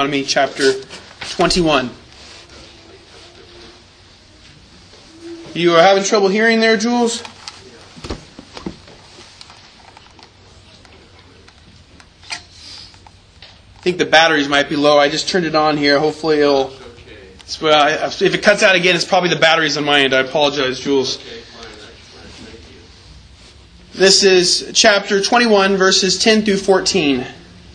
Deuteronomy chapter 21. You are having trouble hearing there, Jules? I think the batteries might be low. I just turned it on here. Hopefully it'll... if it cuts out again, it's probably the batteries on my end. I apologize, Jules. This is chapter 21, verses 10 through 14.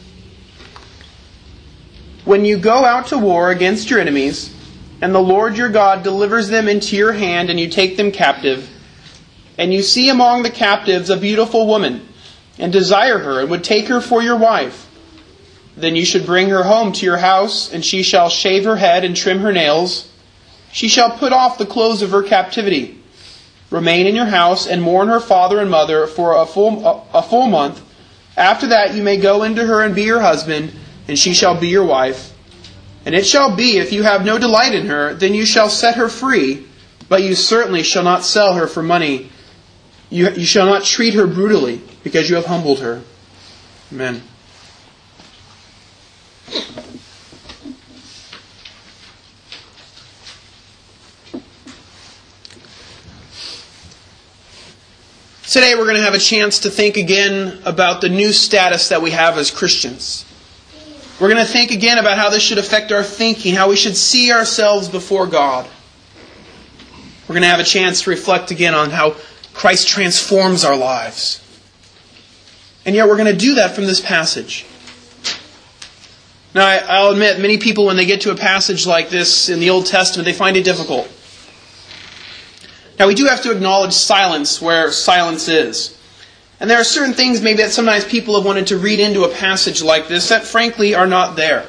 When you go out to war against your enemies, and the Lord your God delivers them into your hand, and you take them captive, and you see among the captives a beautiful woman, and desire her, and would take her for your wife, then you should bring her home to your house, and she shall shave her head and trim her nails. She shall put off the clothes of her captivity, remain in your house, and mourn her father and mother for a full month. After that you may go into her and be her husband, and she shall be your wife. And it shall be, if you have no delight in her, then you shall set her free, but you certainly shall not sell her for money. You shall not treat her brutally, because you have humbled her. Amen. Today we're going to have a chance to think again about the new status that we have as Christians. We're going to think again about how this should affect our thinking, how we should see ourselves before God. We're going to have a chance to reflect again on how Christ transforms our lives. And yet we're going to do that from this passage. Now, I'll admit, many people, when they get to a passage like this in the Old Testament, they find it difficult. Now, we do have to acknowledge silence where silence is. And there are certain things maybe that sometimes people have wanted to read into a passage like this that frankly are not there.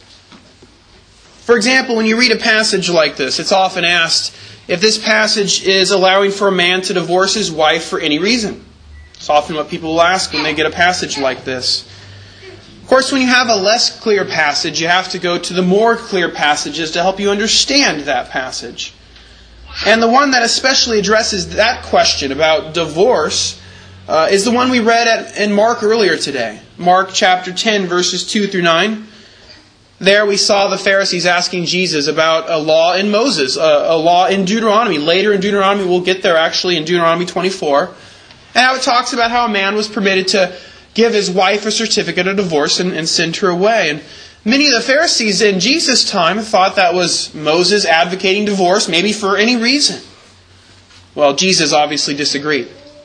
For example, when you read a passage like this, it's often asked if this passage is allowing for a man to divorce his wife for any reason. It's often what people will ask when they get a passage like this. Of course, when you have a less clear passage, you have to go to the more clear passages to help you understand that passage. And the one that especially addresses that question about divorce is the one we read in Mark earlier today. Mark chapter 10, verses 2 through 9. There we saw the Pharisees asking Jesus about a law in Moses, a law in Deuteronomy. Later in Deuteronomy, we'll get there actually in Deuteronomy 24. And how it talks about how a man was permitted to give his wife a certificate of divorce and send her away. And many of the Pharisees in Jesus' time thought that was Moses advocating divorce, maybe for any reason. Well, Jesus obviously disagreed.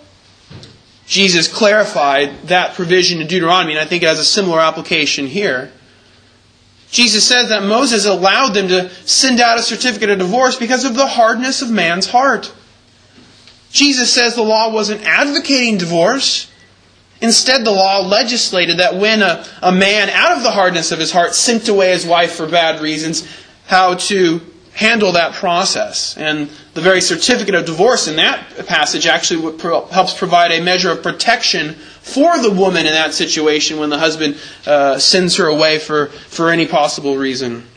Jesus clarified that provision in Deuteronomy, and I think it has a similar application here. Jesus says that Moses allowed them to send out a certificate of divorce because of the hardness of man's heart. Jesus says the law wasn't advocating divorce. Instead, the law legislated that when a man, out of the hardness of his heart, sent away his wife for bad reasons, how to handle that process. And the very certificate of divorce in that passage actually helps provide a measure of protection for the woman in that situation when the husband sends her away for any possible reason.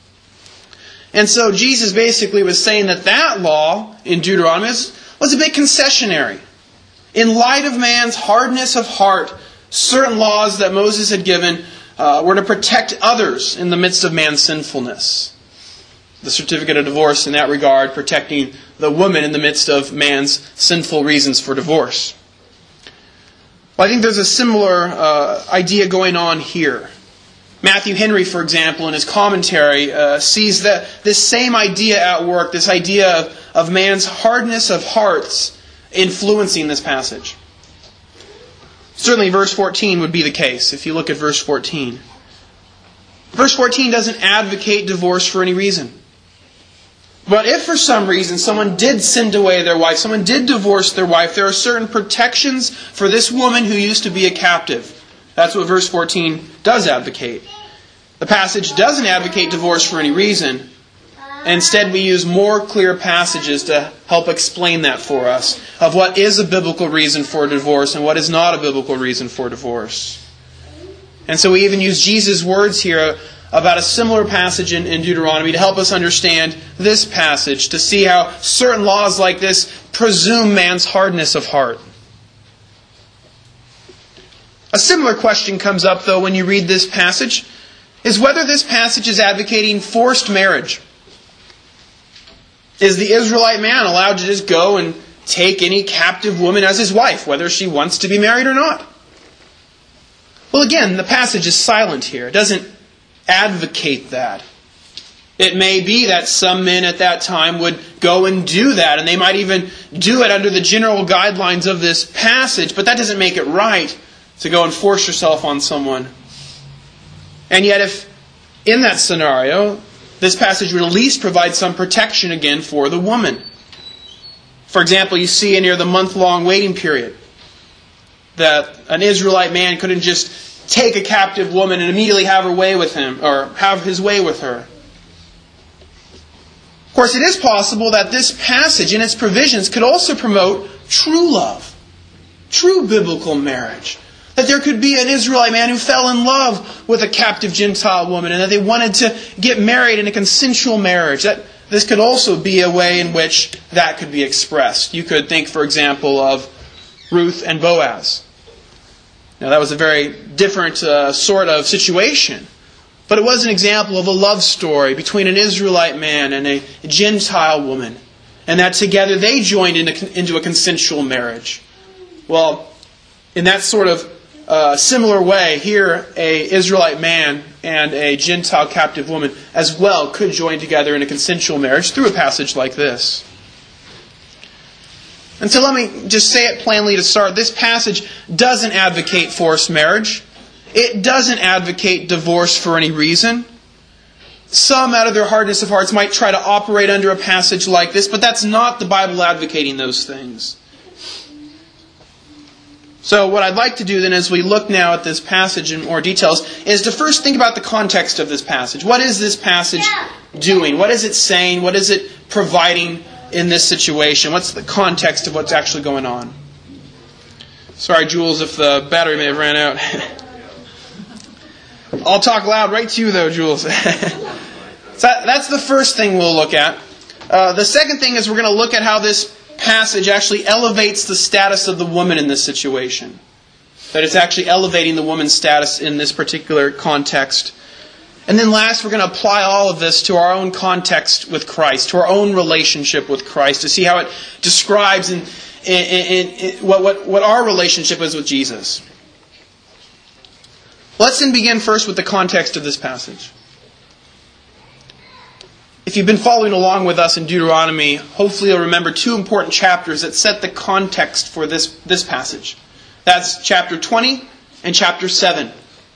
And so Jesus basically was saying that law in Deuteronomy was a bit concessionary. In light of man's hardness of heart, certain laws that Moses had given were to protect others in the midst of man's sinfulness. The certificate of divorce in that regard, protecting the woman in the midst of man's sinful reasons for divorce. Well, I think there's a similar idea going on here. Matthew Henry, for example, in his commentary, sees that this same idea at work, this idea of man's hardness of hearts, influencing this passage. Certainly verse 14 would be the case, if you look at verse 14. Verse 14 doesn't advocate divorce for any reason. But if for some reason someone did send away their wife, someone did divorce their wife, there are certain protections for this woman who used to be a captive. That's what verse 14 does advocate. The passage doesn't advocate divorce for any reason. Instead, we use more clear passages to help explain that for us, of what is a biblical reason for divorce and what is not a biblical reason for divorce. And so we even use Jesus' words here about a similar passage in Deuteronomy to help us understand this passage, to see how certain laws like this presume man's hardness of heart. A similar question comes up, though, when you read this passage. is whether this passage is advocating forced marriage. Is the Israelite man allowed to just go and take any captive woman as his wife, whether she wants to be married or not? Well, again, the passage is silent here. It doesn't advocate that. It may be that some men at that time would go and do that, and they might even do it under the general guidelines of this passage, but that doesn't make it right to go and force yourself on someone. And yet, if in that scenario, this passage would at least provide some protection again for the woman. For example, you see in here the month-long waiting period, that an Israelite man couldn't just take a captive woman and immediately have her way with him, or have his way with her. Of course, it is possible that this passage and its provisions could also promote true love, true biblical marriage. That there could be an Israelite man who fell in love with a captive Gentile woman and that they wanted to get married in a consensual marriage. That this could also be a way in which that could be expressed. You could think, for example, of Ruth and Boaz. Now, that was a very different sort of situation. But it was an example of a love story between an Israelite man and a Gentile woman. And that together they joined into a consensual marriage. Well, in that sort of similar way, here a Israelite man and a Gentile captive woman as well could join together in a consensual marriage through a passage like this. And so let me just say it plainly to start. This passage doesn't advocate forced marriage. It doesn't advocate divorce for any reason. Some, out of their hardness of hearts, might try to operate under a passage like this, but that's not the Bible advocating those things. So what I'd like to do then, as we look now at this passage in more details, is to first think about the context of this passage. What is this passage doing? What is it saying? What is it providing in this situation? What's the context of what's actually going on? Sorry, Jules, if the battery may have ran out. I'll talk loud right to you, though, Jules. So that's the first thing we'll look at. The second thing is we're going to look at how this passage actually elevates the status of the woman in this situation. That it's actually elevating the woman's status in this particular context. And then last, we're going to apply all of this to our own context with Christ, to our own relationship with Christ, to see how it describes what our relationship is with Jesus. Let's then begin first with the context of this passage. If you've been following along with us in Deuteronomy, hopefully you'll remember two important chapters that set the context for this passage. That's chapter 20 and chapter 7.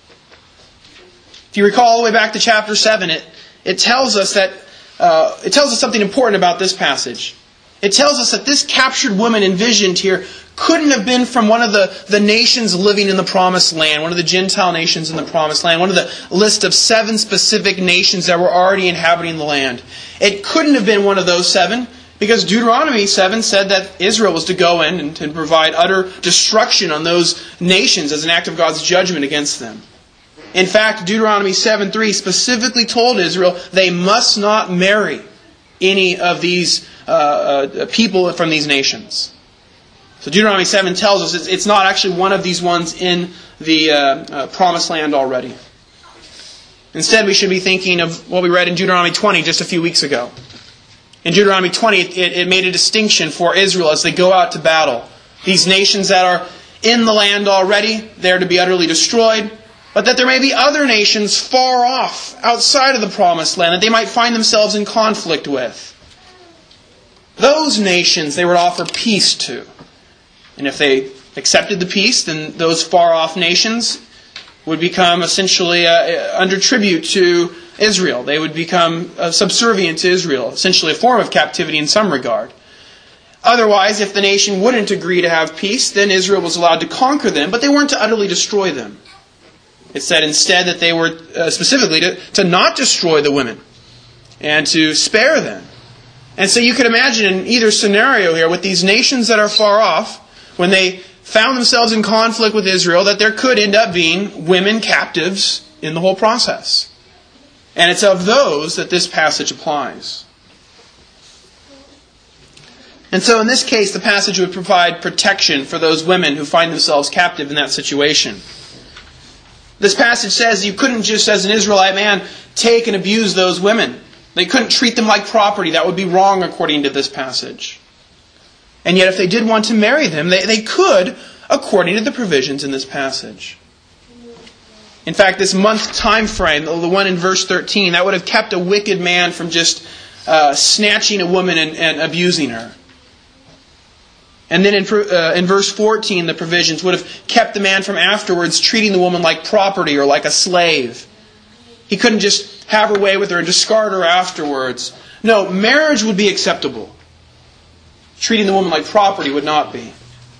If you recall all the way back to chapter 7, it tells us something important about this passage. It tells us that this captured woman envisioned here couldn't have been from one of the nations living in the Promised Land, one of the Gentile nations in the Promised Land, one of the list of 7 specific nations that were already inhabiting the land. It couldn't have been one of those 7, because Deuteronomy 7 said that Israel was to go in and to provide utter destruction on those nations as an act of God's judgment against them. In fact, Deuteronomy 7:3 specifically told Israel they must not marry any of these people from these nations. So Deuteronomy 7 tells us it's not actually one of these ones in the Promised Land already. Instead, we should be thinking of what we read in Deuteronomy 20 just a few weeks ago. In Deuteronomy 20, it made a distinction for Israel as they go out to battle. These nations that are in the land already, they're to be utterly destroyed. But that there may be other nations far off, outside of the Promised Land, that they might find themselves in conflict with. Those nations they would offer peace to. And if they accepted the peace, then those far-off nations would become essentially under tribute to Israel. They would become subservient to Israel, essentially a form of captivity in some regard. Otherwise, if the nation wouldn't agree to have peace, then Israel was allowed to conquer them, but they weren't to utterly destroy them. It said instead that they were specifically to not destroy the women and to spare them. And so you could imagine in either scenario here, with these nations that are far off, when they found themselves in conflict with Israel, that there could end up being women captives in the whole process. And it's of those that this passage applies. And so in this case, the passage would provide protection for those women who find themselves captive in that situation. This passage says you couldn't just, as an Israelite man, take and abuse those women. They couldn't treat them like property. That would be wrong according to this passage. And yet if they did want to marry them, they could, according to the provisions in this passage. In fact, this month time frame, the one in verse 13, that would have kept a wicked man from just snatching a woman and abusing her. And then in verse 14, the provisions would have kept the man from afterwards treating the woman like property or like a slave. He couldn't just have her way with her and discard her afterwards. No, marriage would be acceptable. Treating the woman like property would not be.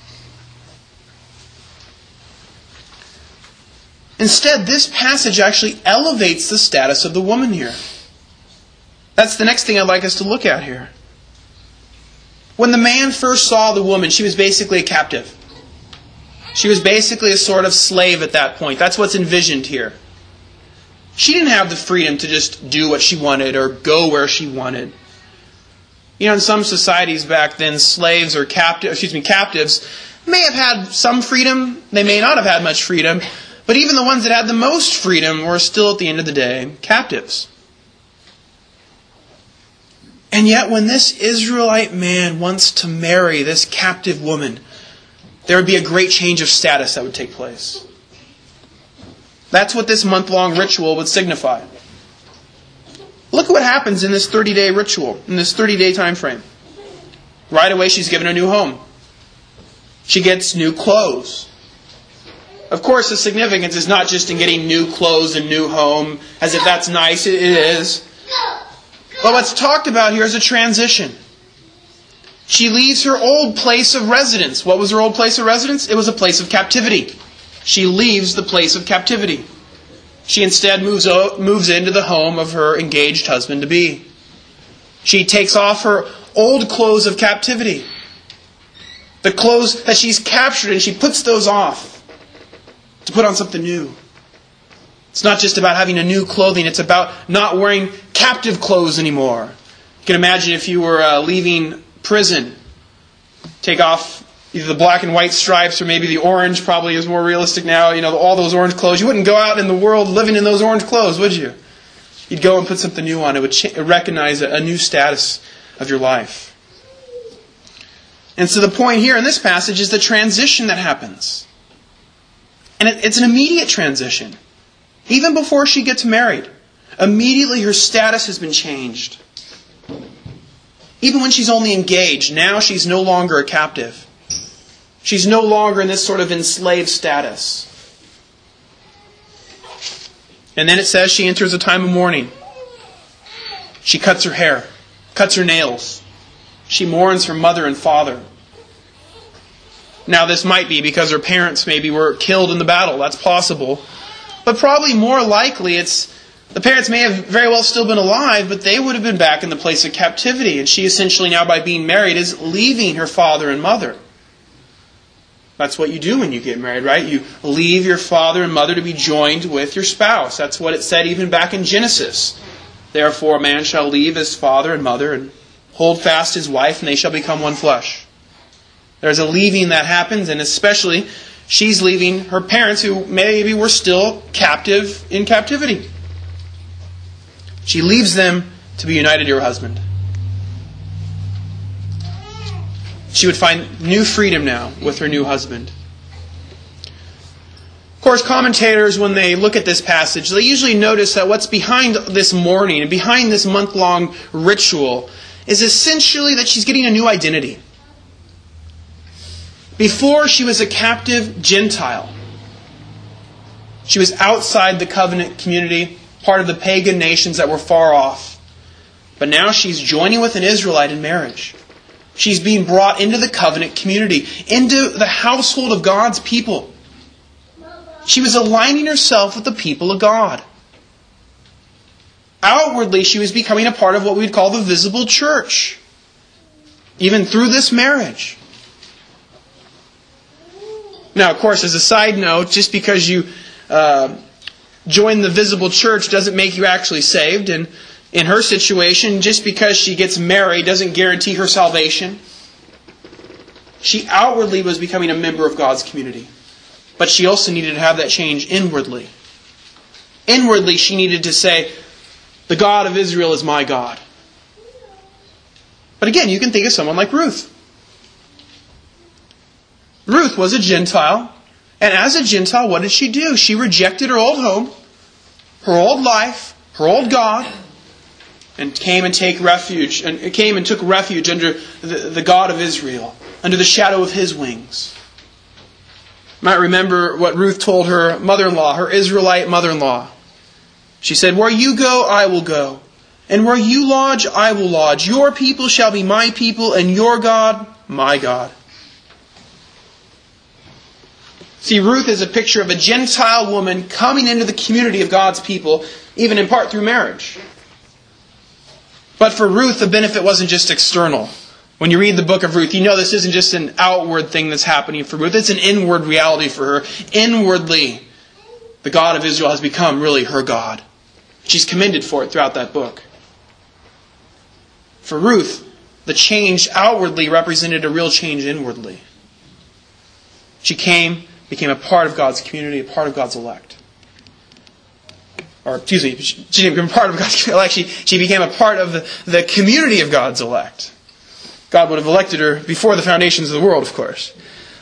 Instead, this passage actually elevates the status of the woman here. That's the next thing I'd like us to look at here. When the man first saw the woman, she was basically a captive. She was basically a sort of slave at that point. That's what's envisioned here. She didn't have the freedom to just do what she wanted or go where she wanted. You know, in some societies back then, slaves or captives may have had some freedom. They may not have had much freedom. But even the ones that had the most freedom were still, at the end of the day, captives. And yet when this Israelite man wants to marry this captive woman, there would be a great change of status that would take place. That's what this month-long ritual would signify. Look at what happens in this 30-day ritual, in this 30-day time frame. Right away, she's given a new home. She gets new clothes. Of course, the significance is not just in getting new clothes and new home, as if that's nice. It is. But what's talked about here is a transition. She leaves her old place of residence. What was her old place of residence? It was a place of captivity. She leaves the place of captivity. She instead moves into the home of her engaged husband-to-be. She takes off her old clothes of captivity. The clothes that she's captured, and she puts those off to put on something new. It's not just about having a new clothing. It's about not wearing captive clothes anymore. You can imagine if you were leaving prison. Take off either the black and white stripes or maybe the orange, probably is more realistic now. You know, all those orange clothes. You wouldn't go out in the world living in those orange clothes, would you? You'd go and put something new on. It would recognize a new status of your life. And so the point here in this passage is the transition that happens. And it's an immediate transition. Even before she gets married, immediately her status has been changed. Even when she's only engaged, now she's no longer a captive. She's no longer in this sort of enslaved status. And then it says she enters a time of mourning. She cuts her hair, cuts her nails. She mourns her mother and father. Now this might be because her parents maybe were killed in the battle. That's possible. But probably more likely the parents may have very well still been alive, but they would have been back in the place of captivity. And she essentially now, by being married, is leaving her father and mother. That's what you do when you get married, right? You leave your father and mother to be joined with your spouse. That's what it said even back in Genesis. Therefore a man shall leave his father and mother and hold fast his wife, and they shall become one flesh. There's a leaving that happens, and especially she's leaving her parents who maybe were still captive in captivity. She leaves them to be united to her husband. She would find new freedom now with her new husband. Of course, commentators, when they look at this passage, they usually notice that what's behind this mourning and behind this month-long ritual is essentially that she's getting a new identity. Before, she was a captive Gentile. She was outside the covenant community, part of the pagan nations that were far off. But now she's joining with an Israelite in marriage. She's being brought into the covenant community, into the household of God's people. She was aligning herself with the people of God. Outwardly, she was becoming a part of what we'd call the visible church, even through this marriage. Now, of course, as a side note, just because you join the visible church doesn't make you actually saved. And in her situation, just because she gets married doesn't guarantee her salvation. She outwardly was becoming a member of God's community. But she also needed to have that change inwardly. Inwardly, she needed to say, the God of Israel is my God. But again, you can think of someone like Ruth. Ruth was a Gentile. And as a Gentile, what did she do? She rejected her old home, her old life, her old God, and came and took refuge under the God of Israel, under the shadow of His wings. You might remember what Ruth told her mother-in-law, her Israelite mother-in-law. She said, where you go, I will go. And where you lodge, I will lodge. Your people shall be my people, and your God, my God. See, Ruth is a picture of a Gentile woman coming into the community of God's people, even in part through marriage. But for Ruth, the benefit wasn't just external. When you read the book of Ruth, you know this isn't just an outward thing that's happening for Ruth. It's an inward reality for her. Inwardly, the God of Israel has become really her God. She's commended for it throughout that book. For Ruth, the change outwardly represented a real change inwardly. She became a part of God's community, a part of God's elect. She didn't become a part of God's elect. She became a part of the community of God's elect. God would have elected her before the foundations of the world, of course.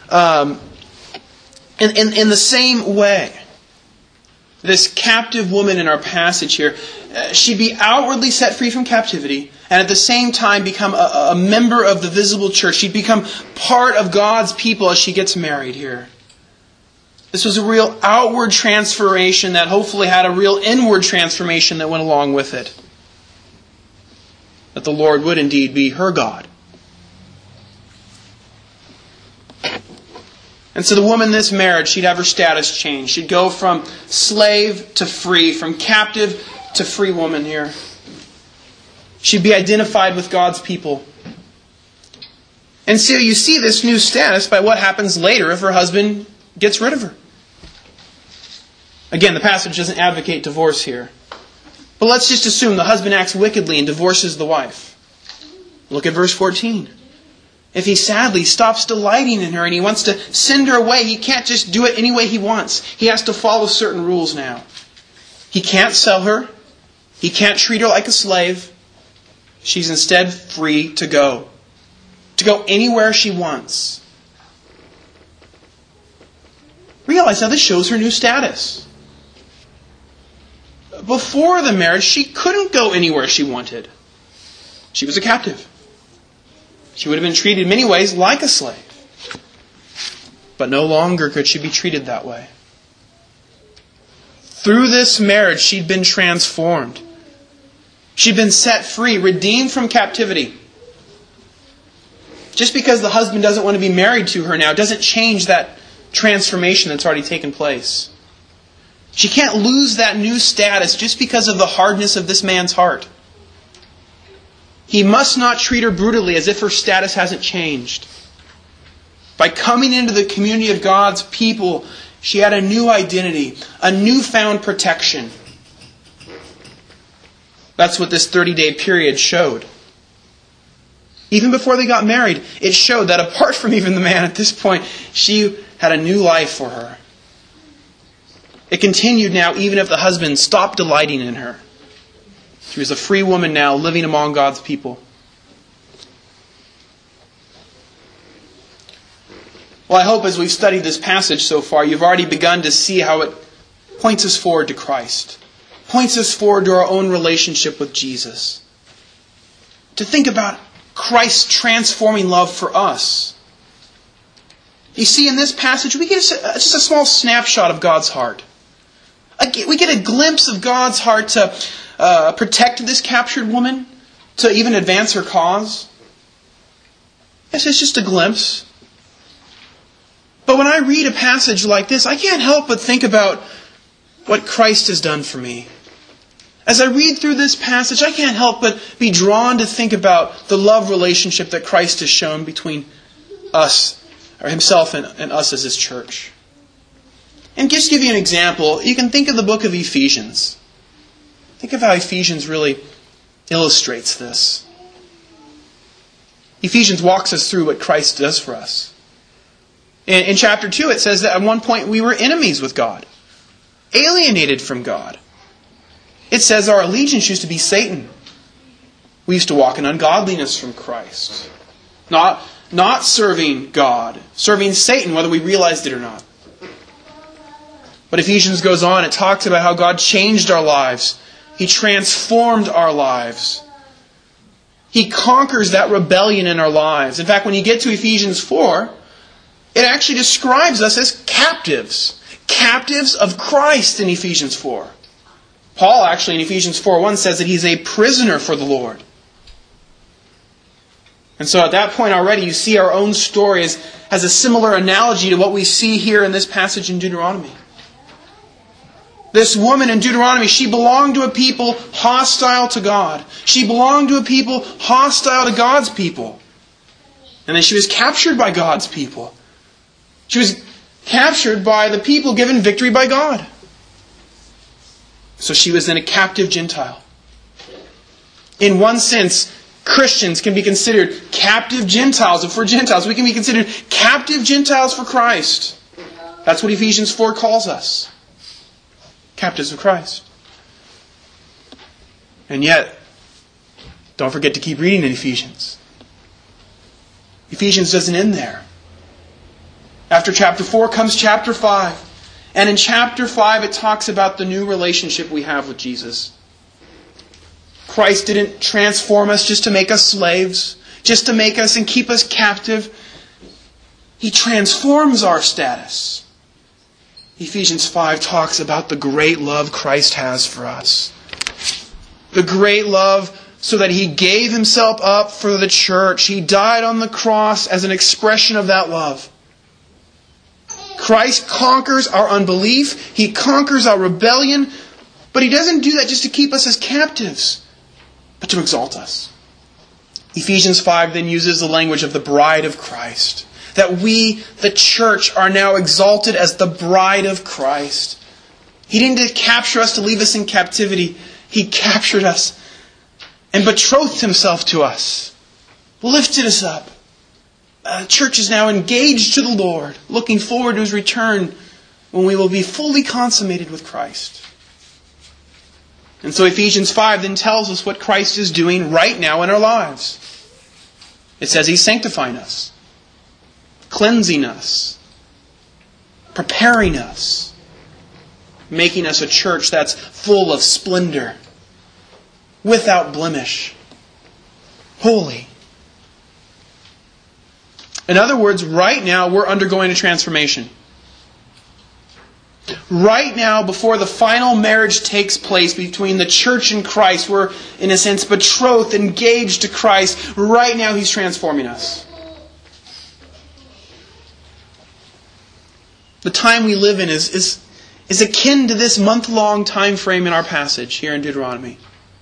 In the same way, this captive woman in our passage here, she'd be outwardly set free from captivity and at the same time become a member of the visible church. She'd become part of God's people as she gets married here. This was a real outward transformation that hopefully had a real inward transformation that went along with it. That the Lord would indeed be her God. And so the woman in this marriage, she'd have her status change. She'd go from slave to free, from captive to free woman here. She'd be identified with God's people. And so you see this new status by what happens later if her husband gets rid of her. Again, the passage doesn't advocate divorce here. But let's just assume the husband acts wickedly and divorces the wife. Look at verse 14. If he sadly stops delighting in her and he wants to send her away, he can't just do it any way he wants. He has to follow certain rules now. He can't sell her. He can't treat her like a slave. She's instead free to go. To go anywhere she wants. Realize how this shows her new status. Before the marriage, she couldn't go anywhere she wanted. She was a captive. She would have been treated in many ways like a slave. But no longer could she be treated that way. Through this marriage, she'd been transformed. She'd been set free, redeemed from captivity. Just because the husband doesn't want to be married to her now doesn't change that transformation that's already taken place. She can't lose that new status just because of the hardness of this man's heart. He must not treat her brutally as if her status hasn't changed. By coming into the community of God's people, she had a new identity, a newfound protection. That's what this 30-day period showed. Even before they got married, it showed that apart from even the man at this point, she had a new life for her. It continued now even if the husband stopped delighting in her. She was a free woman now living among God's people. Well, I hope as we've studied this passage so far, you've already begun to see how it points us forward to Christ. Points us forward to our own relationship with Jesus. To think about Christ's transforming love for us. You see, in this passage, we get just a small snapshot of God's heart. We get a glimpse of God's heart to protect this captured woman, to even advance her cause. Yes, it's just a glimpse. But when I read a passage like this, I can't help but think about what Christ has done for me. As I read through this passage, I can't help but be drawn to think about the love relationship that Christ has shown between us, or Himself and us as His church. And just to give you an example, you can think of the book of Ephesians. Think of how Ephesians really illustrates this. Ephesians walks us through what Christ does for us. In chapter 2, it says that at one point we were enemies with God, alienated from God, It says our allegiance used to be Satan. We used to walk in ungodliness from Christ. Not serving God, serving Satan, whether we realized it or not. But Ephesians goes on, it talks about how God changed our lives. He transformed our lives. He conquers that rebellion in our lives. In fact, when you get to Ephesians 4, it actually describes us as captives. Captives of Christ in Ephesians 4. Paul actually in Ephesians 4:1 says that he's a prisoner for the Lord. And so at that point already you see our own story has a similar analogy to what we see here in this passage in Deuteronomy. This woman in Deuteronomy, she belonged to a people hostile to God. She belonged to a people hostile to God's people. And then she was captured by God's people. She was captured by the people given victory by God. So she was then a captive Gentile. In one sense, Christians can be considered captive Gentiles. If we're Gentiles, we can be considered captive Gentiles for Christ. That's what Ephesians 4 calls us. Captives of Christ. And yet, don't forget to keep reading in Ephesians. Ephesians doesn't end there. After chapter 4 comes chapter 5. And in chapter 5 it talks about the new relationship we have with Jesus. Christ didn't transform us just to make us slaves, just to make us and keep us captive. He transforms our status. Ephesians 5 talks about the great love Christ has for us. The great love so that He gave Himself up for the church. He died on the cross as an expression of that love. Christ conquers our unbelief. He conquers our rebellion. But He doesn't do that just to keep us as captives, but to exalt us. Ephesians 5 then uses the language of the bride of Christ. That we, the church, are now exalted as the bride of Christ. He didn't capture us to leave us in captivity. He captured us and betrothed Himself to us. Lifted us up. The church is now engaged to the Lord, looking forward to His return when we will be fully consummated with Christ. And so Ephesians 5 then tells us what Christ is doing right now in our lives. It says He's sanctifying us, cleansing us, preparing us, making us a church that's full of splendor, without blemish, holy. In other words, right now we're undergoing a transformation. Right now, before the final marriage takes place between the church and Christ, we're, in a sense, betrothed, engaged to Christ. Right now He's transforming us. The time we live in is akin to this month-long time frame in our passage here in Deuteronomy.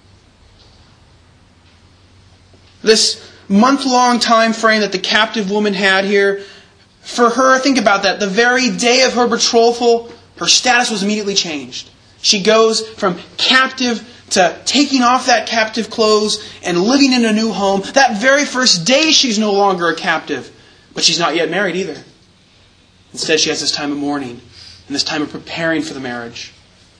This month-long time frame that the captive woman had here, for her, think about that, the very day of her betrothal, her status was immediately changed. She goes from captive to taking off that captive clothes and living in a new home. That very first day she's no longer a captive, but she's not yet married either. Instead she has this time of mourning and this time of preparing for the marriage.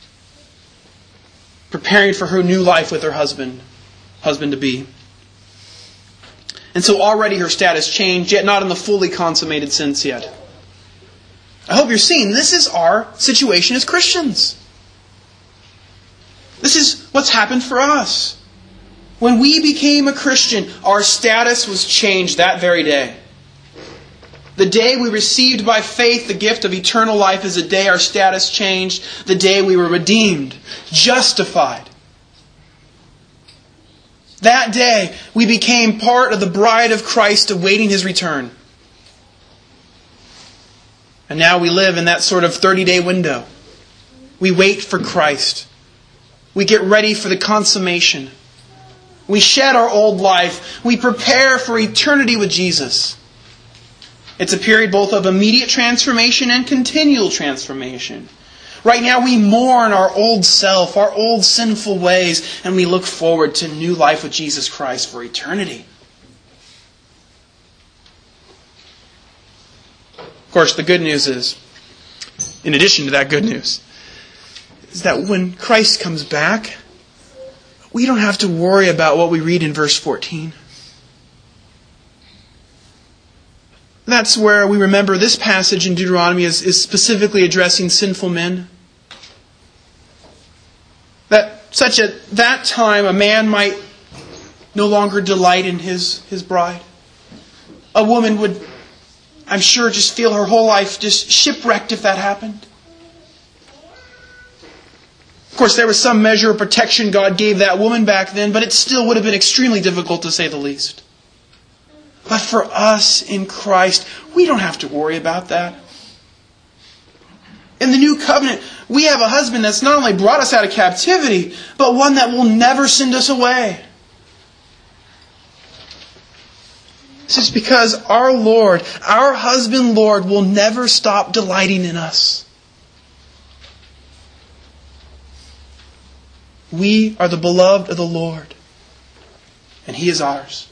Preparing for her new life with her husband-to-be. And so already her status changed, yet not in the fully consummated sense yet. I hope you're seeing this is our situation as Christians. This is what's happened for us. When we became a Christian, our status was changed that very day. The day we received by faith the gift of eternal life is the day our status changed. The day we were redeemed, justified. That day, we became part of the bride of Christ awaiting His return. And now we live in that sort of 30-day window. We wait for Christ. We get ready for the consummation. We shed our old life. We prepare for eternity with Jesus. It's a period both of immediate transformation and continual transformation. Right now we mourn our old self, our old sinful ways, and we look forward to new life with Jesus Christ for eternity. Of course, the good news is, in addition to that good news, is that when Christ comes back, we don't have to worry about what we read in verse 14. That's where we remember this passage in Deuteronomy is specifically addressing sinful men. That such at that time a man might no longer delight in his bride. A woman would, I'm sure, just feel her whole life just shipwrecked if that happened. Of course, there was some measure of protection God gave that woman back then, but it still would have been extremely difficult to say the least. But for us in Christ, we don't have to worry about that. In the new covenant, we have a husband that's not only brought us out of captivity, but one that will never send us away. This is because our Lord, our husband Lord, will never stop delighting in us. We are the beloved of the Lord, and He is ours.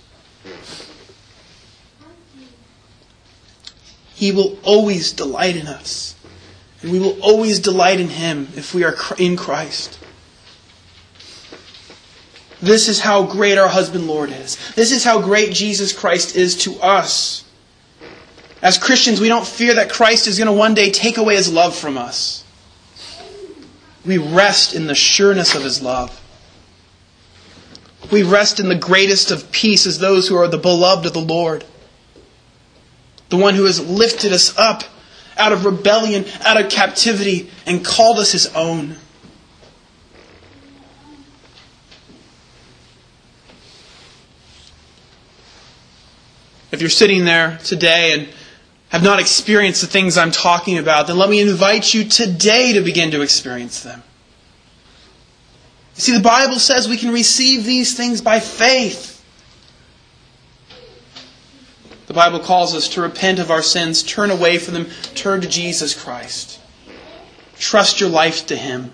He will always delight in us. And we will always delight in Him if we are in Christ. This is how great our husband Lord is. This is how great Jesus Christ is to us. As Christians, we don't fear that Christ is going to one day take away His love from us. We rest in the sureness of His love. We rest in the greatest of peace as those who are the beloved of the Lord. The one who has lifted us up out of rebellion, out of captivity, and called us His own. If you're sitting there today and have not experienced the things I'm talking about, then let me invite you today to begin to experience them. You see, the Bible says we can receive these things by faith. The Bible calls us to repent of our sins, turn away from them, turn to Jesus Christ. Trust your life to Him.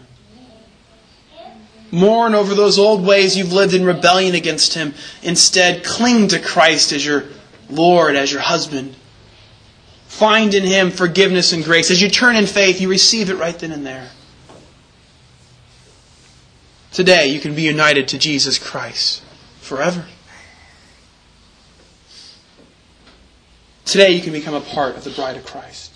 Mourn over those old ways you've lived in rebellion against Him. Instead, cling to Christ as your Lord, as your husband. Find in Him forgiveness and grace. As you turn in faith, you receive it right then and there. Today, you can be united to Jesus Christ forever. Today, you can become a part of the bride of Christ.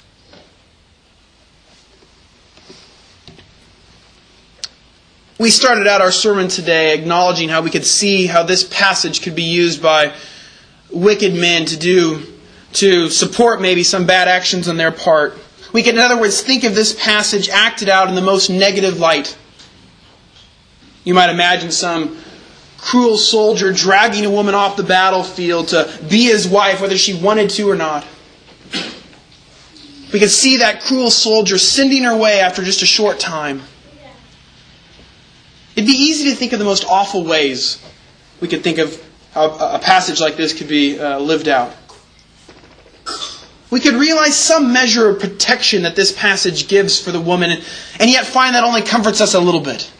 We started out our sermon today acknowledging how we could see how this passage could be used by wicked men to support maybe some bad actions on their part. We can, in other words, think of this passage acted out in the most negative light. You might imagine some cruel soldier dragging a woman off the battlefield to be his wife, whether she wanted to or not. We could see that cruel soldier sending her away after just a short time. It'd be easy to think of the most awful ways we could think of how a passage like this could be lived out. We could realize some measure of protection that this passage gives for the woman, and yet find that only comforts us a little bit.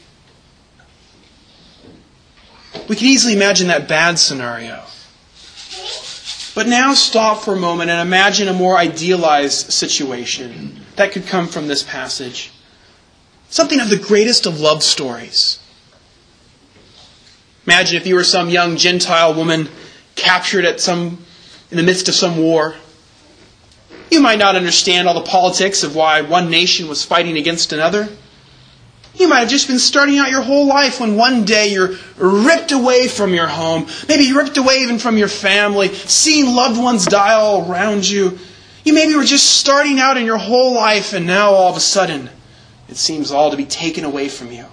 We can easily imagine that bad scenario. But now stop for a moment and imagine a more idealized situation that could come from this passage. Something of the greatest of love stories. Imagine if you were some young Gentile woman captured in the midst of some war. You might not understand all the politics of why one nation was fighting against another. You might have just been starting out your whole life when one day you're ripped away from your home. Maybe you're ripped away even from your family, seeing loved ones die all around you. You maybe were just starting out in your whole life, and now all of a sudden it seems all to be taken away from you.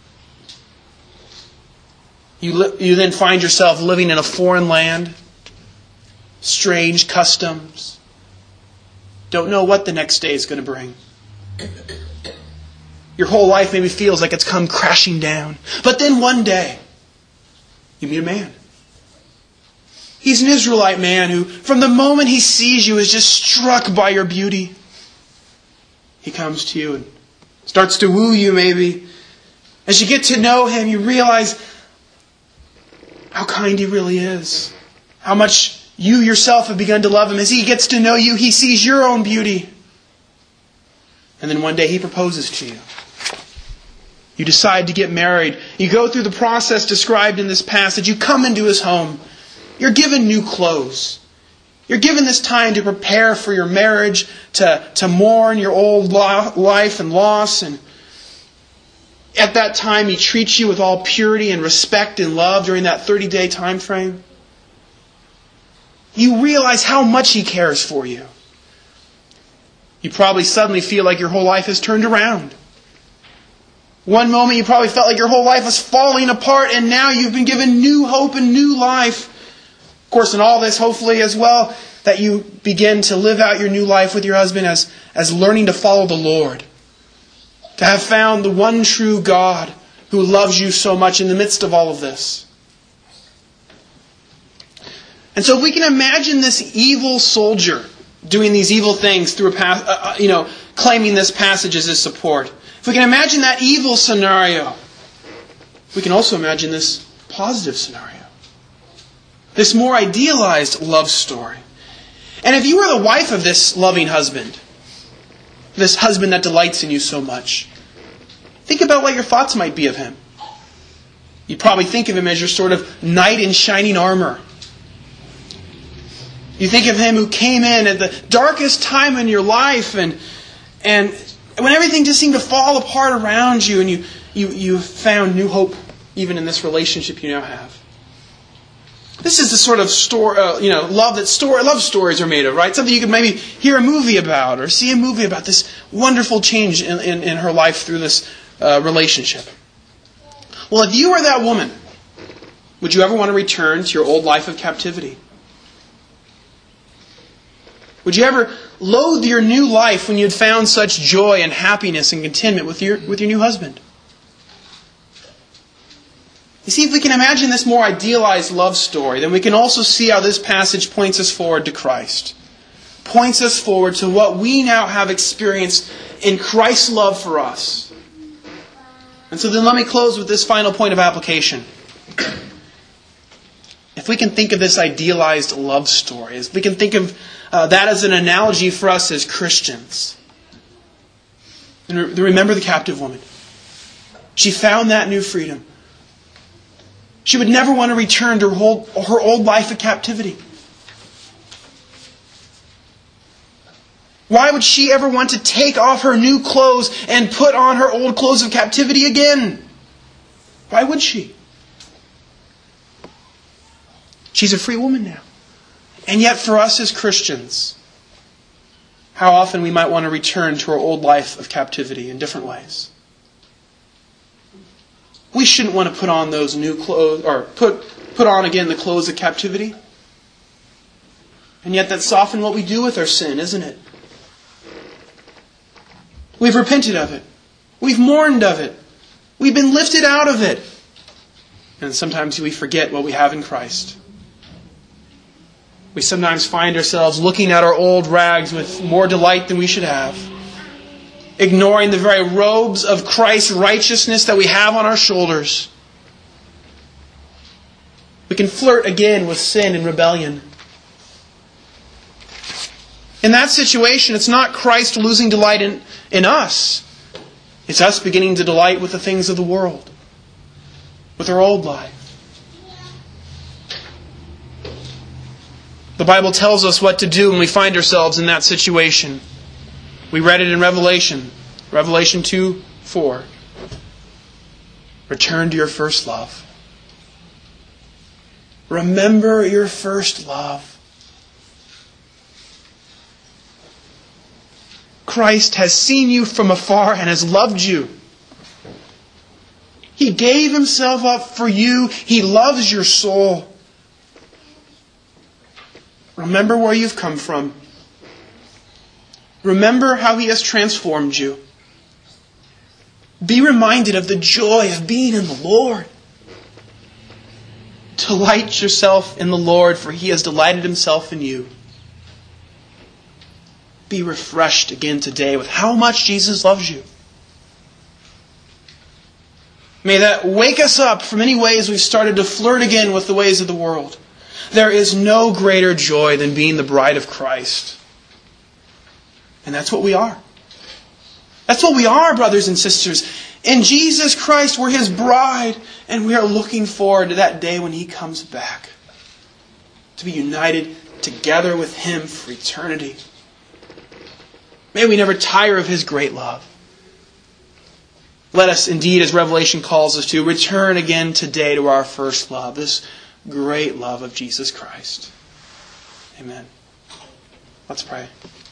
You then find yourself living in a foreign land, strange customs. Don't know what the next day is going to bring. Your whole life maybe feels like it's come crashing down. But then one day, you meet a man. He's an Israelite man who, from the moment he sees you, is just struck by your beauty. He comes to you and starts to woo you maybe. As you get to know him, you realize how kind he really is. How much you yourself have begun to love him. As he gets to know you, he sees your own beauty. And then one day he proposes to you. You decide to get married. You go through the process described in this passage. You come into his home. You're given new clothes. You're given this time to prepare for your marriage, to mourn your old life and loss. And at that time, he treats you with all purity and respect and love during that 30-day time frame. You realize how much he cares for you. You probably suddenly feel like your whole life has turned around. One moment you probably felt like your whole life was falling apart, and now you've been given new hope and new life. Of course, in all this, hopefully as well, that you begin to live out your new life with your husband as learning to follow the Lord. To have found the one true God who loves you so much in the midst of all of this. And so if we can imagine this evil soldier doing these evil things through claiming this passage as his support. If we can imagine that evil scenario, we can also imagine this positive scenario. This more idealized love story. And if you were the wife of this loving husband, this husband that delights in you so much, think about what your thoughts might be of him. You'd probably think of him as your sort of knight in shining armor. You think of him who came in at the darkest time in your life and when everything just seemed to fall apart around you, and you found new hope even in this relationship you now have. This is the sort of love stories are made of, right? Something you could maybe hear a movie about or see a movie about, this wonderful change in her life through this relationship. Well, if you were that woman, would you ever want to return to your old life of captivity? Would you ever loathe your new life when you had found such joy and happiness and contentment with your new husband? You see, if we can imagine this more idealized love story, then we can also see how this passage points us forward to Christ. Points us forward to what we now have experienced in Christ's love for us. And so then let me close with this final point of application. If we can think of this idealized love story, if we can think of that as an analogy for us as Christians, and remember the captive woman. She found that new freedom. She would never want to return to her old life of captivity. Why would she ever want to take off her new clothes and put on her old clothes of captivity again? Why would she? She's a free woman now. And yet for us as Christians, how often we might want to return to our old life of captivity in different ways. We shouldn't want to put on those new clothes, or put on again the clothes of captivity. And yet that's often what we do with our sin, isn't it? We've repented of it. We've mourned of it. We've been lifted out of it. And sometimes we forget what we have in Christ. We sometimes find ourselves looking at our old rags with more delight than we should have, ignoring the very robes of Christ's righteousness that we have on our shoulders. We can flirt again with sin and rebellion. In that situation, it's not Christ losing delight in us. It's us beginning to delight with the things of the world, with our old life. The Bible tells us what to do when we find ourselves in that situation. We read it in Revelation 2:4. Return to your first love. Remember your first love. Christ has seen you from afar and has loved you. He gave Himself up for you. He loves your soul. Remember where you've come from. Remember how He has transformed you. Be reminded of the joy of being in the Lord. Delight yourself in the Lord, for He has delighted Himself in you. Be refreshed again today with how much Jesus loves you. May that wake us up from any ways we've started to flirt again with the ways of the world. There is no greater joy than being the bride of Christ. And that's what we are. That's what we are, brothers and sisters. In Jesus Christ, we're His bride, and we are looking forward to that day when He comes back to be united together with Him for eternity. May we never tire of His great love. Let us indeed, as Revelation calls us to, return again today to our first love, this great love of Jesus Christ. Amen. Let's pray.